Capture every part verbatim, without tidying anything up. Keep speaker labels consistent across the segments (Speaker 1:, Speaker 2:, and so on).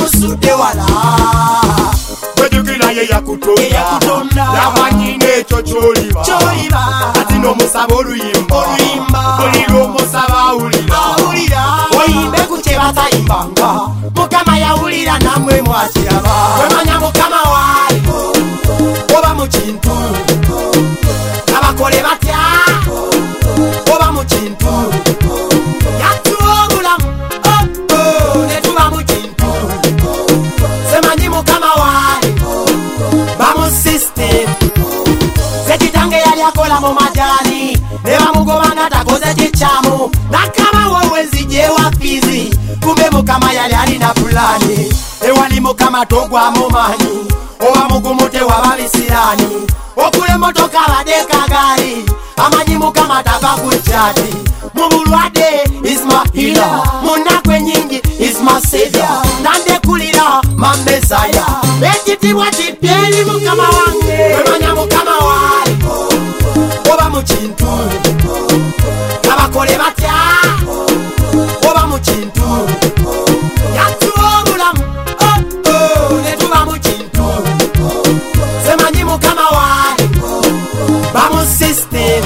Speaker 1: musudde wala
Speaker 2: wejukira ye yakutonda yamanyine ekyo kyoliba ati n'omusaba oluyimba buli lw'omusaba awulira
Speaker 1: oyimbe ku kye batayimbanga mukama yawulira namwe mwakiraba wemanya mukama waali oba mu kintu abakole batya oba mu kintu yatuwa obulamu ne tuba mu kintu semanyi mukama waali bamu system sekitange yali akola mu majani ne bamugobanga takoze kikyamu nakama wowe nzijewa fizi kumbe mukama yali alina fulani ewali mukama togwamu manyi oba mugumu tewaba bisirani okule motoka badeka gari amanyi mukama tava kuchati mubulwadde is my healer munakwe nyingi is my savior nande kulira mamesaya ekitibwa kipyeri mukama wange wemanya mukama wali oba mu kintu abakole batya oba mu kintu yatuwa obulamu ne tuba mu kintu semanyi mukama wali bamu system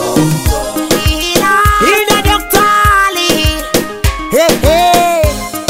Speaker 1: ina doktali hey, hey.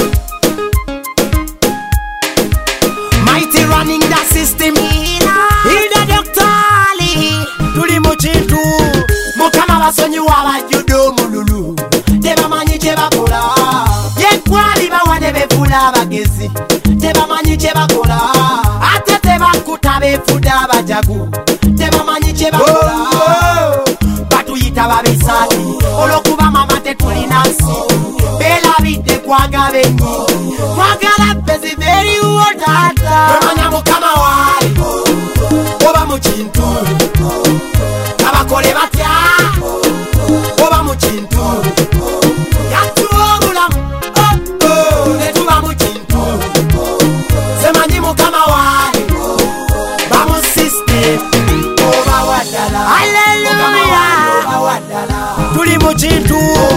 Speaker 1: Mighty running that system ina doktali tuli mu kintu mukama basonyiwa abajjudde omululu tebamanyi kye bakola yekwali bawane befuna abagezi tebamanyi kye bakola ate tebakuta befuda abajagu tebamanyi kye bakola batuyita babisaati olwokuba mama tetulina nsi beerabidde kwagala ennyingi kwagala pezi beriwo taata wemanya mukama waali oba mu kintu abakole batya oba mu kintu yatuwa obulamu ne tuba mu kintu semanyi mukama waali bamu system oba waddala haleluya tuli mu kintu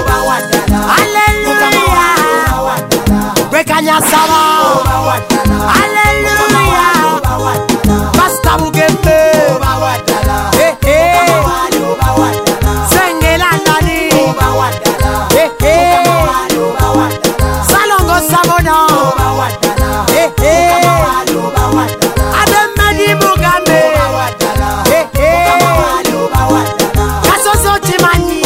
Speaker 1: haleluya bwekanyasaba haleluya pasita bugembe sengelandani salongo sabona ademedi bugambe kasoso kimanyi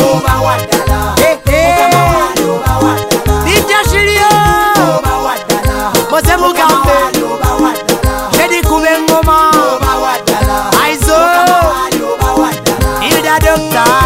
Speaker 1: dijashiriyo moze mugambe jedi kube ngoma aizo ida dokta